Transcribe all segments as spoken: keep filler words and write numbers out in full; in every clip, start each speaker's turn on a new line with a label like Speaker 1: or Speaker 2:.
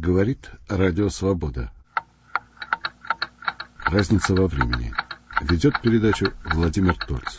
Speaker 1: Говорит Радио Свобода. Разница во времени. Ведет передачу Владимир Тольц.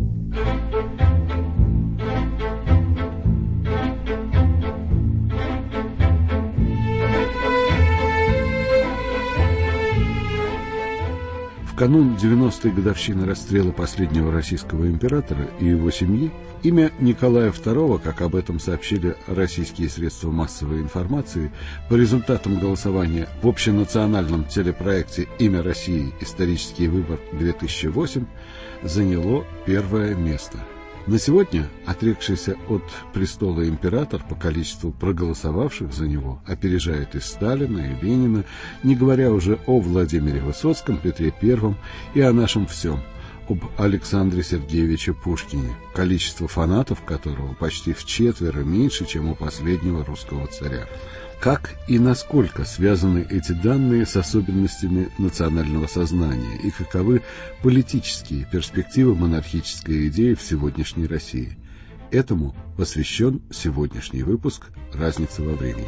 Speaker 1: В канун девяностой годовщины расстрела последнего российского императора и его семьи имя Николая второго, как об этом сообщили российские средства массовой информации, по результатам голосования в общенациональном телепроекте «Имя России. Исторический выбор-две тысячи восемь» заняло первое место. На сегодня отрекшийся от престола император по количеству проголосовавших за него опережает и Сталина, и Ленина, не говоря уже о Владимире Высоцком, Петре Первом и о нашем всем, об Александре Сергеевиче Пушкине, количество фанатов которого почти вчетверо меньше, чем у последнего русского царя. Как и насколько связаны эти данные с особенностями национального сознания и каковы политические перспективы монархической идеи в сегодняшней России? Этому посвящен сегодняшний выпуск «Разница во времени».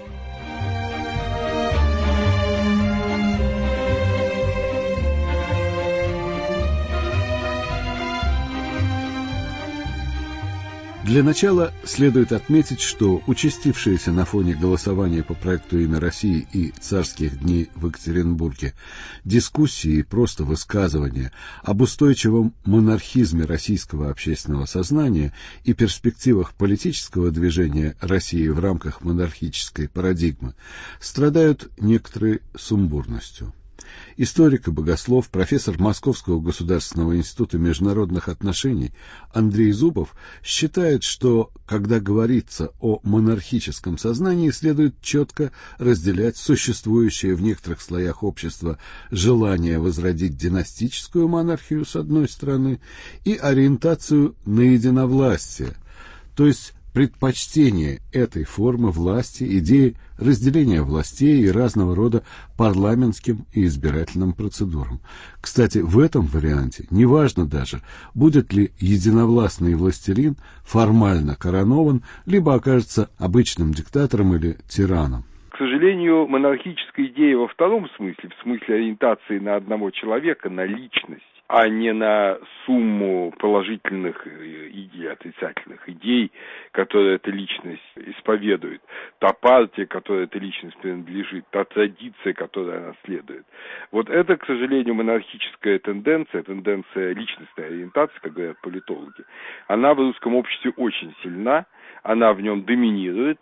Speaker 1: Для начала следует отметить, что участившиеся на фоне голосования по проекту «Имя России» и «Царских дней» в Екатеринбурге дискуссии и просто высказывания об устойчивом монархизме российского общественного сознания и перспективах политического движения России в рамках монархической парадигмы страдают некоторой сумбурностью. Историк и богослов, профессор Московского государственного института международных отношений Андрей Зубов считает, что, когда говорится о монархическом сознании, следует четко разделять существующее в некоторых слоях общества желание возродить династическую монархию с одной стороны и ориентацию на единовластие, то есть предпочтение этой формы власти, идеи разделения властей и разного рода парламентским и избирательным процедурам. Кстати, в этом варианте неважно даже, будет ли единовластный властелин формально коронован, либо окажется обычным диктатором или тираном.
Speaker 2: К сожалению, монархическая идея во втором смысле, в смысле ориентации на одного человека, на личность, а не на сумму положительных идей, отрицательных идей, которые эта личность исповедует, та партия, которой эта личность принадлежит, та традиция, которой она следует. Вот это, к сожалению, монархическая тенденция, тенденция личностной ориентации, как говорят политологи, она в русском обществе очень сильна, она в нем доминирует,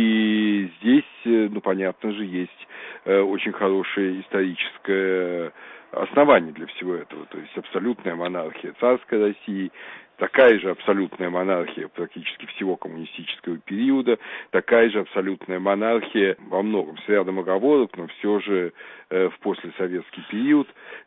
Speaker 2: и здесь, ну, понятно же, есть э, очень хорошее историческое основание для всего этого, то есть абсолютная монархия царской России, такая же абсолютная монархия практически всего коммунистического периода, такая же абсолютная монархия во многом с рядом оговорок, но все же э, в послесоветский период,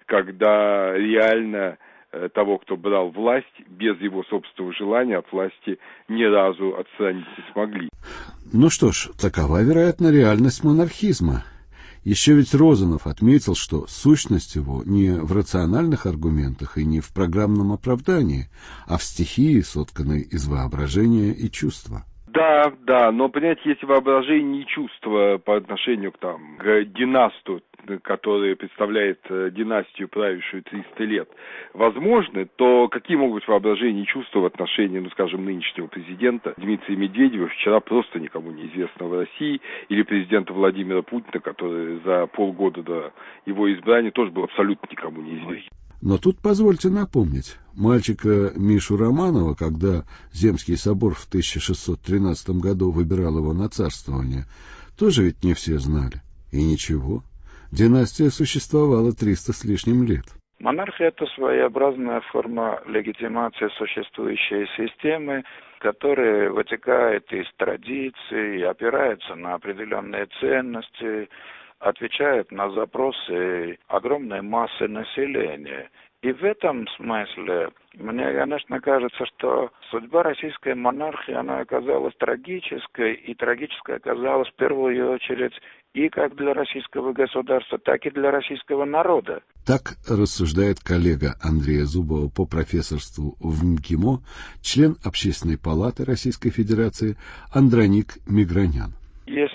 Speaker 2: когда реально э, того, кто брал власть, без его собственного желания от власти ни разу отстранить не смогли.
Speaker 1: Ну что ж, такова, вероятно, реальность монархизма. Еще ведь Розанов отметил, что сущность его не в рациональных аргументах и не в программном оправдании, а в стихии, сотканной из воображения и чувства.
Speaker 2: Да, да, но, понимаете, если воображение и чувство по отношению к, там, к династу, который представляет династию, правившую триста лет, возможны, то какие могут быть воображение и чувства в отношении, ну, скажем, нынешнего президента Дмитрия Медведева, вчера просто никому неизвестного в России, или президента Владимира Путина, который за полгода до его избрания тоже был абсолютно никому неизвестен.
Speaker 1: Но тут позвольте напомнить, мальчика Мишу Романова, когда Земский собор в тысяча шестьсот тринадцатом году выбирал его на царствование, тоже ведь не все знали. И ничего, династия существовала триста с лишним лет.
Speaker 3: Монархия – это своеобразная форма легитимации существующей системы, которая вытекает из традиций, опирается на определенные ценности, отвечает на запросы огромной массы населения. И в этом смысле, мне, конечно, кажется, что судьба российской монархии, она оказалась трагической, и трагической оказалась в первую очередь и как для российского государства, так и для российского народа.
Speaker 1: Так рассуждает коллега Андрея Зубова по профессорству в МГИМО, член Общественной палаты Российской Федерации Андроник Мигранян.
Speaker 3: Если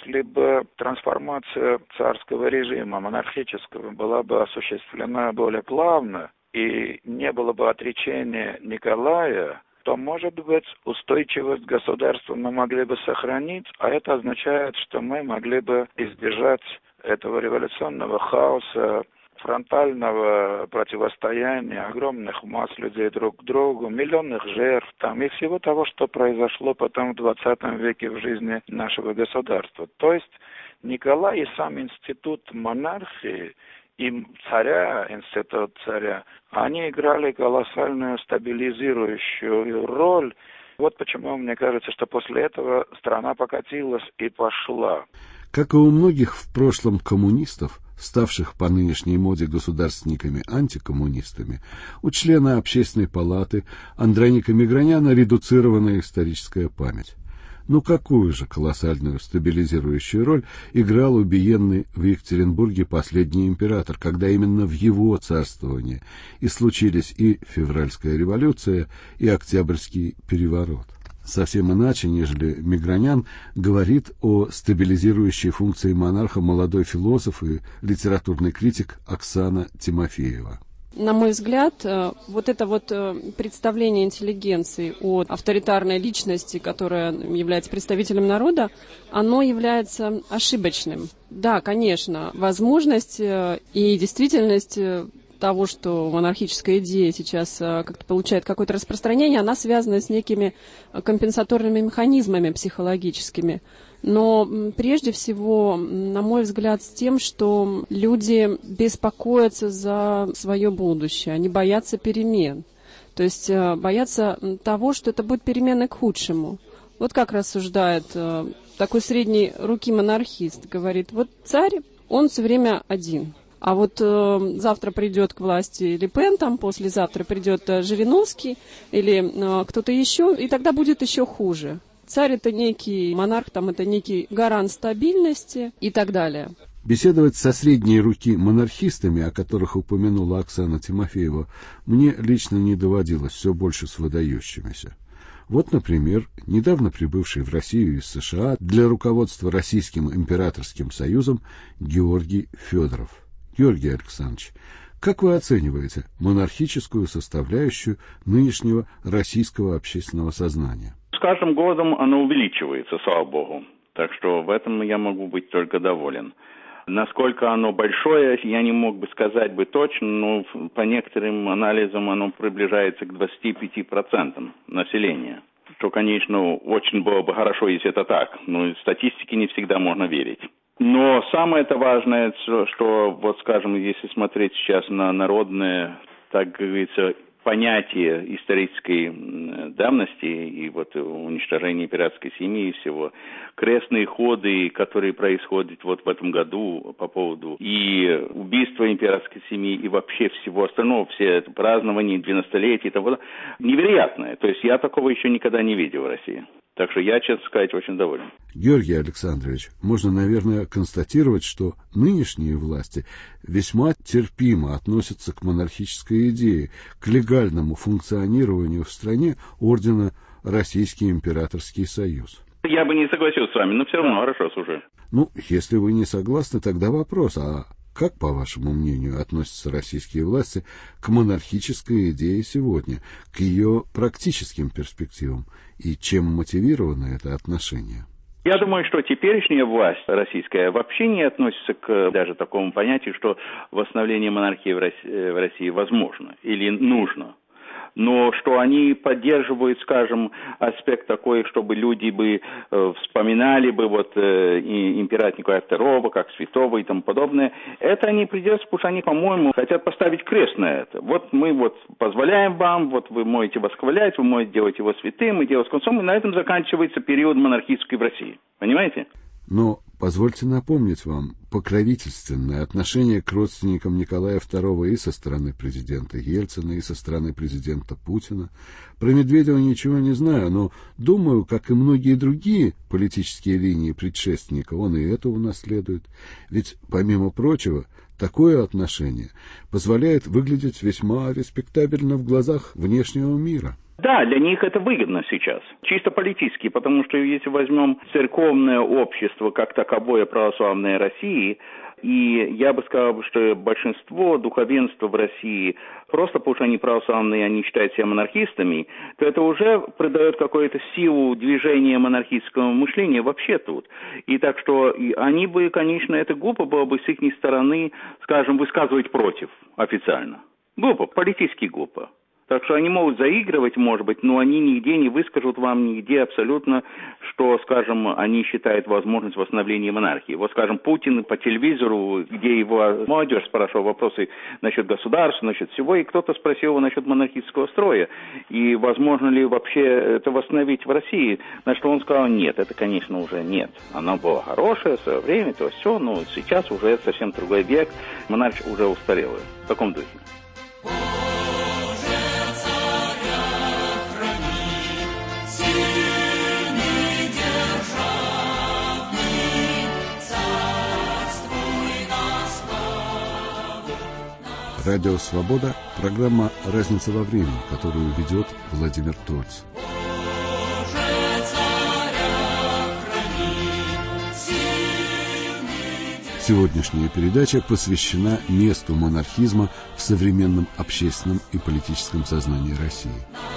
Speaker 3: если бы трансформация царского режима, монархического, была бы осуществлена более плавно и не было бы отречения Николая, то, может быть, устойчивость государства мы могли бы сохранить, а это означает, что мы могли бы избежать этого революционного хаоса, фронтального противостояния огромных масс людей друг к другу, миллионных жертв там, и всего того, что произошло потом в двадцатом веке в жизни нашего государства. То есть Николай и сам институт монархии, и царя, институт царя, они играли колоссальную стабилизирующую роль. Вот почему мне кажется, что после этого страна покатилась и пошла.
Speaker 1: Как и у многих в прошлом коммунистов, ставших по нынешней моде государственниками-антикоммунистами, у члена Общественной палаты Андроника Миграняна редуцированная историческая память. Но какую же колоссальную стабилизирующую роль играл убиенный в Екатеринбурге последний император, когда именно в его царствовании и случились и февральская революция, и Октябрьский переворот? Совсем иначе, нежели Мигранян, говорит о стабилизирующей функции монарха молодой философ и литературный критик Оксана Тимофеева.
Speaker 4: На мой взгляд, вот это вот представление интеллигенции о авторитарной личности, которая является представителем народа, оно является ошибочным. Да, конечно, возможность и действительность того, что монархическая идея сейчас как-то получает какое-то распространение, она связана с некими компенсаторными механизмами психологическими. Но прежде всего, на мой взгляд, с тем, что люди беспокоятся за свое будущее, они боятся перемен. То есть боятся того, что это будет перемены к худшему. Вот как рассуждает такой средней руки монархист. Говорит, вот царь, он все время один. А вот э, завтра придет к власти Ле Пен, там, послезавтра придет э, Жириновский или э, кто-то еще, и тогда будет еще хуже. Царь — это некий монарх, там, это некий гарант стабильности и так далее.
Speaker 1: Беседовать со средней руки монархистами, о которых упомянула Оксана Тимофеева, мне лично не доводилось, все больше с выдающимися. Вот, например, недавно прибывший в Россию из США для руководства Российским императорским союзом Георгий Федоров. Георгий Александрович, как вы оцениваете монархическую составляющую нынешнего российского общественного сознания?
Speaker 5: С каждым годом оно увеличивается, слава богу. Так что в этом я могу быть только доволен. Насколько оно большое, я не мог бы сказать бы точно, но по некоторым анализам оно приближается к двадцати пяти процентам населения. Что, конечно, очень было бы хорошо, если это так, но статистике не всегда можно верить. Но самое-то важное, что, вот скажем, если смотреть сейчас на народное, так говорится, понятие исторической давности и вот уничтожение императорской семьи и всего, крестные ходы, которые происходят вот в этом году по поводу и убийства императорской семьи, и вообще всего остального, все это празднование двенадцатилетия и того, невероятное. То есть я такого еще никогда не видел в России. Так что я, честно сказать, очень доволен.
Speaker 1: Георгий Александрович, можно, наверное, констатировать, что нынешние власти весьма терпимо относятся к монархической идее, к легальному функционированию в стране ордена Российский императорский союз.
Speaker 5: Я бы не согласился с вами, но все равно хорошо, слушаю.
Speaker 1: Ну, если вы не согласны, тогда вопрос, а как, по вашему мнению, относятся российские власти к монархической идее сегодня, к ее практическим перспективам, и чем мотивировано это отношение?
Speaker 5: Я думаю, что теперешняя власть российская вообще не относится к даже такому понятию, что восстановление монархии в России, в России возможно или нужно. Но что они поддерживают, скажем, аспект такой, чтобы люди бы э, вспоминали бы вот э, императора Николая второго, как святого и тому подобное, это они придется, потому что они, по-моему, хотят поставить крест на это. Вот мы вот позволяем вам, вот вы можете восхвалять, вы можете делать его святым и делать концом, и на этом заканчивается период монархический в России. Понимаете?
Speaker 1: Но позвольте напомнить вам покровительственное отношение к родственникам Николая второго и со стороны президента Ельцина, и со стороны президента Путина. Про Медведева ничего не знаю, но думаю, как и многие другие политические линии предшественника, он и это унаследует. Ведь, помимо прочего, такое отношение позволяет выглядеть весьма респектабельно в глазах внешнего мира.
Speaker 5: Да, для них это выгодно сейчас, чисто политически, потому что если возьмем церковное общество как таковое православной России, и я бы сказал, что большинство духовенства в России, просто потому что они православные, они считают себя монархистами, то это уже придает какую-то силу движения монархического мышления вообще тут. И так что и они бы, конечно, это глупо было бы с их стороны, скажем, высказывать против официально. Глупо, политически глупо. Так что они могут заигрывать, может быть, но они нигде не выскажут вам нигде абсолютно, что, скажем, они считают возможность восстановления монархии. Вот, скажем, Путин по телевизору, где его молодежь спрашивала вопросы насчет государства, насчет всего, и кто-то спросил его насчет монархического строя, и возможно ли вообще это восстановить в России, на что он сказал, нет, это, конечно, уже нет. Оно было хорошее в свое время, то все, но сейчас уже совсем другой век, монархия уже устарела. В таком духе.
Speaker 1: Радио «Свобода» – программа «Разница во времени», которую ведет Владимир Тольц. Сегодняшняя передача посвящена месту монархизма в современном общественном и политическом сознании России.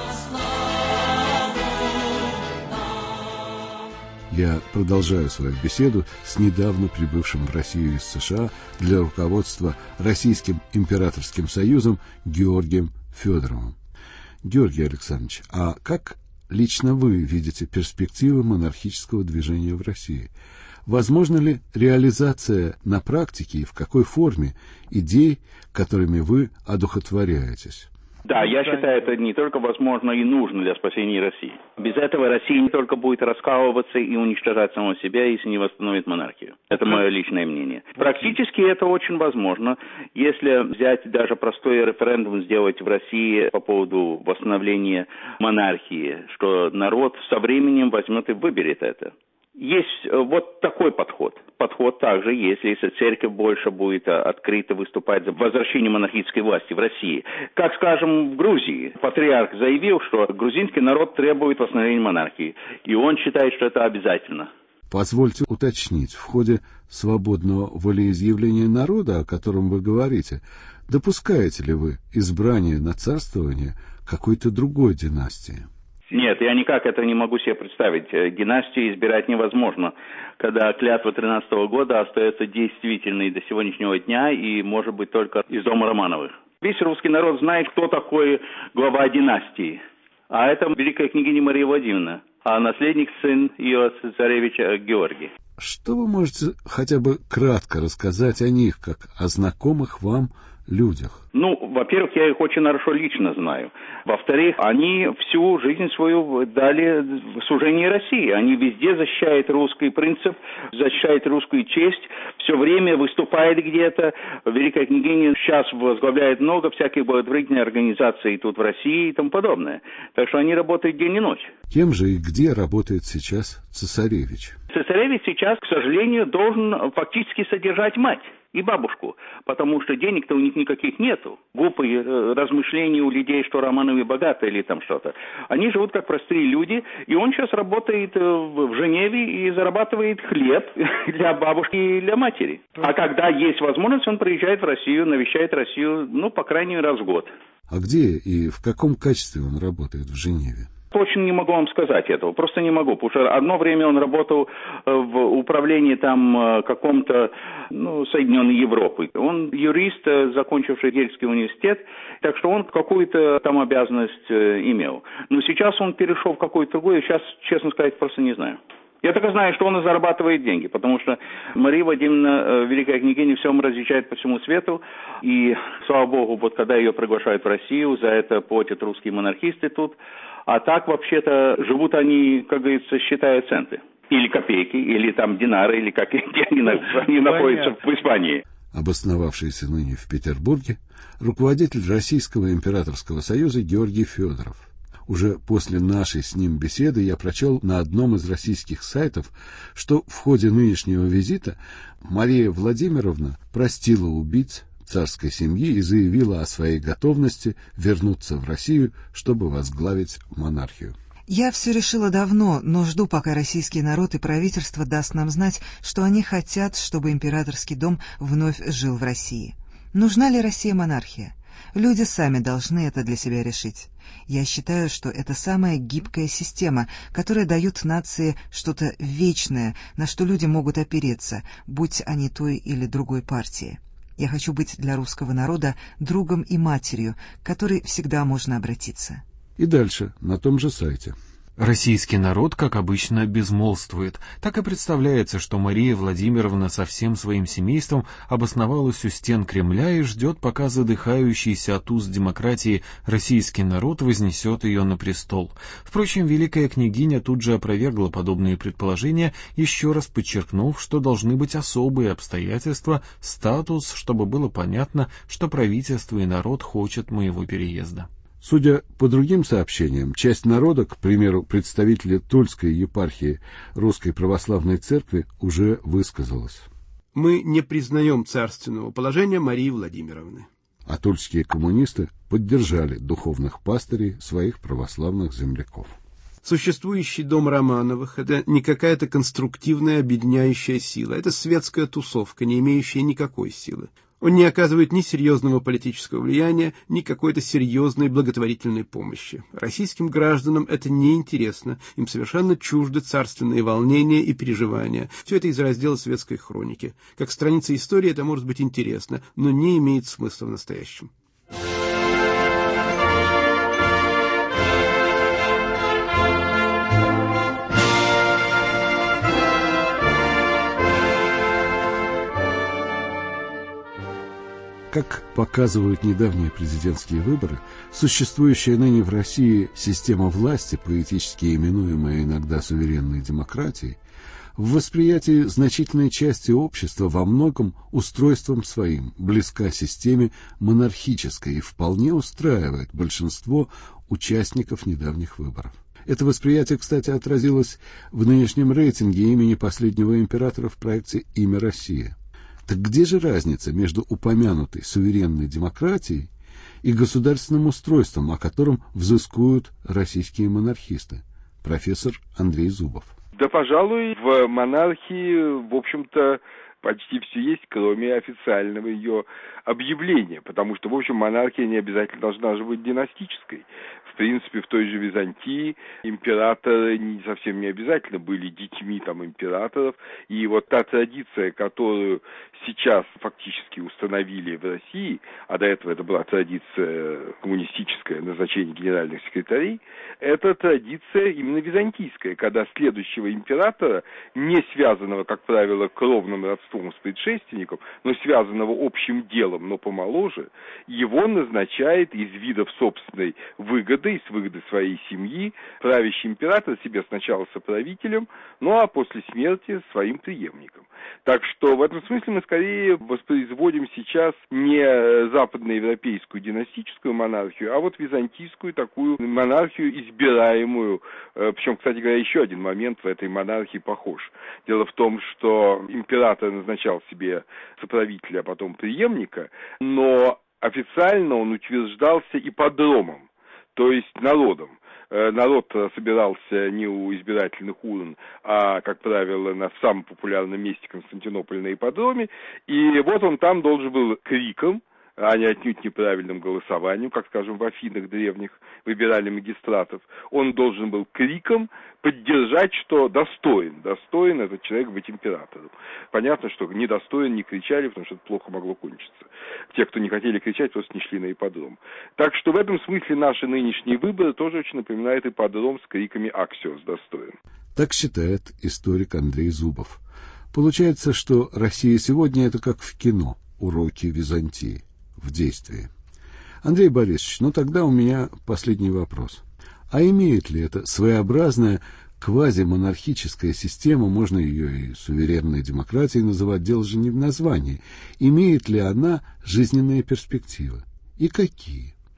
Speaker 1: Я продолжаю свою беседу с недавно прибывшим в Россию из США для руководства Российским императорским союзом Георгием Федоровым. Георгий Александрович, а как лично вы видите перспективы монархического движения в России? Возможно ли реализация на практике и в какой форме идей, которыми вы одухотворяетесь?
Speaker 5: Да, я считаю, это не только возможно и нужно для спасения России. Без этого Россия не только будет раскалываться и уничтожать саму себя, если не восстановит монархию. Это мое личное мнение. Практически это очень возможно, если взять даже простой референдум сделать в России по поводу восстановления монархии, что народ со временем возьмет и выберет это. Есть вот такой подход. Подход также есть, если церковь больше будет открыто выступать за возвращение монархической власти в России. Как, скажем, в Грузии. Патриарх заявил, что грузинский народ требует восстановления монархии. И он считает, что это обязательно.
Speaker 1: Позвольте уточнить, в ходе свободного волеизъявления народа, о котором вы говорите, допускаете ли вы избрание на царствование какой-то другой династии?
Speaker 5: Нет, я никак это не могу себе представить. Династию избирать невозможно, когда клятва тринадцатого года остается действительной до сегодняшнего дня и может быть только из дома Романовых. Весь русский народ знает, кто такой глава династии. А это великая княгиня Мария Владимировна, а наследник сын ее царевича Георгий.
Speaker 1: Что вы можете хотя бы кратко рассказать о них, как о знакомых вам людях?
Speaker 5: Ну, во-первых, я их очень хорошо лично знаю. Во-вторых, они всю жизнь свою дали в служении России. Они везде защищают русский принцип, защищают русскую честь, все время выступает где-то. Великая княгиня сейчас возглавляет много всяких благотворительных организаций тут в России и тому подобное. Так что они работают день и ночь.
Speaker 1: Кем же и где работает сейчас цесаревич?
Speaker 5: Цесаревич сейчас, к сожалению, должен фактически содержать мать и бабушку, потому что денег-то у них никаких нету. Глупые э, размышления у людей, что Романовы богаты или там что-то. Они живут как простые люди, и он сейчас работает э, в Женеве и зарабатывает хлеб для бабушки и для матери. А когда есть возможность, он приезжает в Россию, навещает Россию, ну, по крайней мере, раз в год.
Speaker 1: А где и в каком качестве он работает в Женеве?
Speaker 5: Точно не могу вам сказать этого, просто не могу, потому что одно время он работал в управлении там каком-то, ну, Соединенной Европы. Он юрист, закончивший Ельский университет, так что он какую-то там обязанность имел. Но сейчас он перешел в какую-то другую, сейчас, честно сказать, просто не знаю. Я только знаю, что он и зарабатывает деньги, потому что Мария Владимировна, великая княгиня, все разъезжает по всему свету, и, слава богу, вот когда ее приглашают в Россию, за это платят русские монархисты тут, а так, вообще-то, живут они, как говорится, считая центы. Или копейки, или там динары, или как где они, они находятся в Испании.
Speaker 1: Обосновавшийся ныне в Петербурге, руководитель Российского императорского союза Георгий Федоров. Уже после нашей с ним беседы я прочел на одном из российских сайтов, что в ходе нынешнего визита Мария Владимировна простила убийц царской семьи и заявила о своей готовности вернуться в Россию, чтобы возглавить монархию.
Speaker 6: Я все решила давно, но жду, пока российский народ и правительство даст нам знать, что они хотят, чтобы императорский дом вновь жил в России. Нужна ли России монархия? Люди сами должны это для себя решить. Я считаю, что это самая гибкая система, которая дает нации что-то вечное, на что люди могут опереться, будь они той или другой партии. Я хочу быть для русского народа другом и матерью, к которой всегда можно обратиться.
Speaker 1: И дальше, на том же сайте.
Speaker 7: Российский народ, как обычно, безмолвствует. Так и представляется, что Мария Владимировна со всем своим семейством обосновалась у стен Кремля и ждет, пока задыхающийся от уст демократии российский народ вознесет ее на престол. Впрочем, великая княгиня тут же опровергла подобные предположения, еще раз подчеркнув, что должны быть особые обстоятельства, статус, чтобы было понятно, что правительство и народ хочет моего переезда.
Speaker 1: Судя по другим сообщениям, часть народа, к примеру, представители Тульской епархии Русской Православной Церкви, уже высказалась.
Speaker 8: Мы не признаем царственного положения Марии Владимировны.
Speaker 1: А тульские коммунисты поддержали духовных пастырей своих православных земляков.
Speaker 8: Существующий дом Романовых — это не какая-то конструктивная объединяющая сила, это светская тусовка, не имеющая никакой силы. Он не оказывает ни серьезного политического влияния, ни какой-то серьезной благотворительной помощи. Российским гражданам это неинтересно, им совершенно чужды царственные волнения и переживания. Все это из раздела светской хроники. Как страница истории это может быть интересно, но не имеет смысла в настоящем.
Speaker 1: Как показывают недавние президентские выборы, существующая ныне в России система власти, поэтически именуемая иногда суверенной демократией, в восприятии значительной части общества во многом устройством своим близка системе монархической и вполне устраивает большинство участников недавних выборов. Это восприятие, кстати, отразилось в нынешнем рейтинге имени последнего императора в проекте «Имя Россия». Так где же разница между упомянутой суверенной демократией и государственным устройством, о котором взыскуют российские монархисты? Профессор Андрей Зубов.
Speaker 2: Да, пожалуй, в монархии, в общем-то, почти все есть, кроме официального ее объявления, потому что, в общем, монархия не обязательно должна же быть династической. В принципе, в той же Византии императоры не совсем не обязательно были детьми там императоров, и вот та традиция, которую сейчас фактически установили в России, а до этого это была традиция коммунистическая, назначение генеральных секретарей, это традиция именно византийская, когда следующего императора, не связанного, как правило, кровным родством с предшественником, но связанного общим делом, но помоложе, его назначает из видов собственной выгоды, из выгоды своей семьи, правящий император себе сначала соправителем, ну а после смерти своим преемником. Так что в этом смысле мы скорее воспроизводим сейчас не западноевропейскую династическую монархию, а вот византийскую такую монархию, избираемую. Причем, кстати говоря, еще один момент в этой монархии похож. Дело в том, что император назначал себе соправителя, а потом преемника, но официально он утверждался ипподромом, то есть народом. Народ собирался не у избирательных урн, а, как правило, на самом популярном месте Константинополя на ипподроме. И вот он там должен был криком, а не отнюдь неправильным голосованием, как, скажем, в Афинах древних выбирали магистратов, он должен был криком поддержать, что достоин, достоин этот человек быть императором. Понятно, что недостоин не кричали, потому что это плохо могло кончиться. Те, кто не хотели кричать, просто не шли на ипподром. Так что в этом смысле наши нынешние выборы тоже очень напоминают ипподром с криками «Аксиос достоин».
Speaker 1: Так считает историк Андрей Зубов. Получается, что Россия сегодня — это как в кино «Уроки Византии» в действии. Андрей Борисович, ну тогда у меня последний вопрос. А имеет ли это своеобразная квазимонархическая система, можно ее и суверенной демократией называть, дело же не в названии, имеет ли она жизненные перспективы? И какие?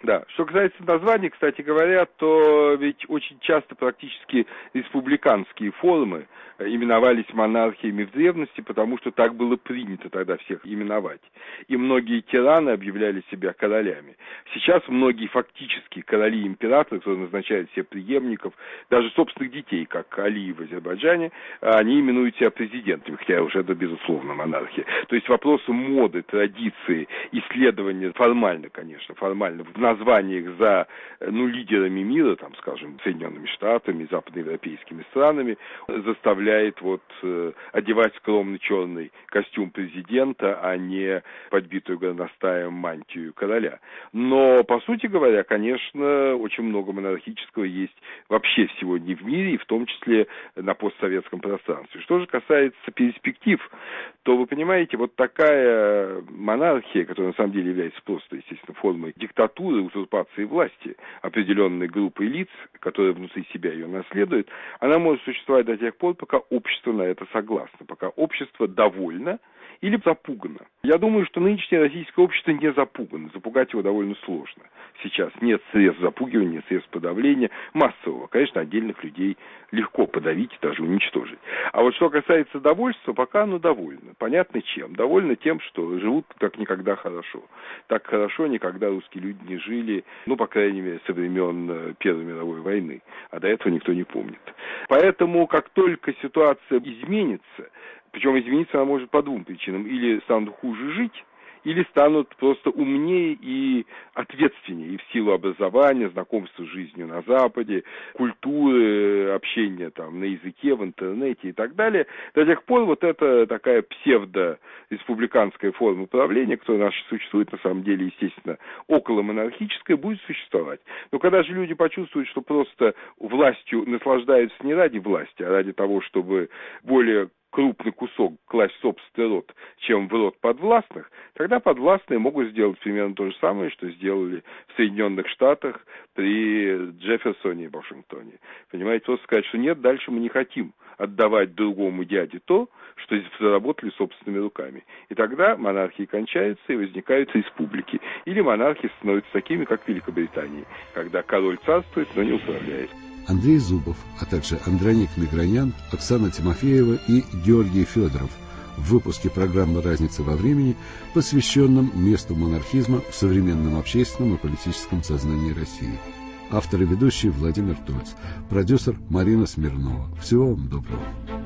Speaker 2: Да, что касается названий, кстати говоря, то ведь очень часто практически республиканские форумы именовались монархиями в древности, потому что так было принято тогда всех именовать. И многие тираны объявляли себя королями. Сейчас многие фактически короли и императоры, которые назначают себе преемников, даже собственных детей, как Алиев в Азербайджане, они именуют себя президентами, хотя уже это безусловно монархия. То есть вопросы моды, традиции, исследования формально, конечно, формально в названиях за, ну, лидерами мира, там, скажем, Соединенными Штатами, западноевропейскими странами, заставляет вот э, одевать скромный черный костюм президента, а не подбитую горностаем мантию короля. Но, по сути говоря, конечно, очень много монархического есть вообще сегодня в мире, и в том числе на постсоветском пространстве. Что же касается перспектив, то, вы понимаете, вот такая монархия, которая на самом деле является просто, естественно, формой диктатуры, узурпации власти определенной группы лиц, которые внутри себя ее наследуют, она может существовать до тех пор, пока общество на это согласно, пока общество довольно или запугано. Я думаю, что нынешнее российское общество не запугано, запугать его довольно сложно. Сейчас нет средств запугивания, нет средств подавления массового. Конечно, отдельных людей легко подавить и даже уничтожить. А вот что касается довольства, пока оно довольно. Понятно чем? Довольно тем, что живут как никогда хорошо. Так хорошо никогда русские люди не жили, ну, по крайней мере, со времен Первой мировой войны. А до этого никто не помнит. Поэтому, как только ситуация изменится, причем измениться она может по двум причинам. Или станут хуже жить, или станут просто умнее и ответственнее и в силу образования, знакомства с жизнью на Западе, культуры, общения там на языке, в интернете и так далее. До тех пор вот эта такая псевдо-республиканская форма управления, которая наша существует, на самом деле, естественно, околомонархическая, будет существовать. Но когда же люди почувствуют, что просто властью наслаждаются не ради власти, а ради того, чтобы более крупный кусок класть в собственный рот, чем в рот подвластных, тогда подвластные могут сделать примерно то же самое, что сделали в Соединенных Штатах при Джефферсоне и Вашингтоне. Понимаете, просто сказать, что нет, дальше мы не хотим отдавать другому дяде то, что заработали собственными руками. И тогда монархии кончаются и возникают республики. Или монархии становятся такими, как в Великобритании, когда король царствует, но не управляет.
Speaker 1: Андрей Зубов, а также Андроник Мигранян, Оксана Тимофеева и Георгий Федоров в выпуске программы «Разница во времени», посвященном месту монархизма в современном общественном и политическом сознании России. Автор и ведущий Владимир Тольц, продюсер Марина Смирнова. Всего вам доброго.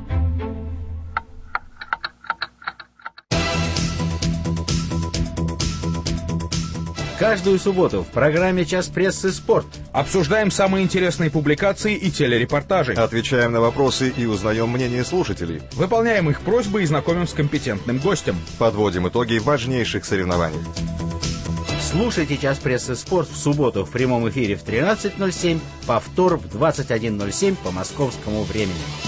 Speaker 9: Каждую субботу в программе «Час прессы. Спорт»
Speaker 10: обсуждаем самые интересные публикации и телерепортажи.
Speaker 11: Отвечаем на вопросы и узнаем мнение слушателей.
Speaker 10: Выполняем их просьбы и знакомим с компетентным гостем.
Speaker 11: Подводим итоги важнейших соревнований.
Speaker 9: Слушайте «Час прессы. Спорт» в субботу в прямом эфире в тринадцать ноль семь, повтор в двадцать один ноль семь по московскому времени.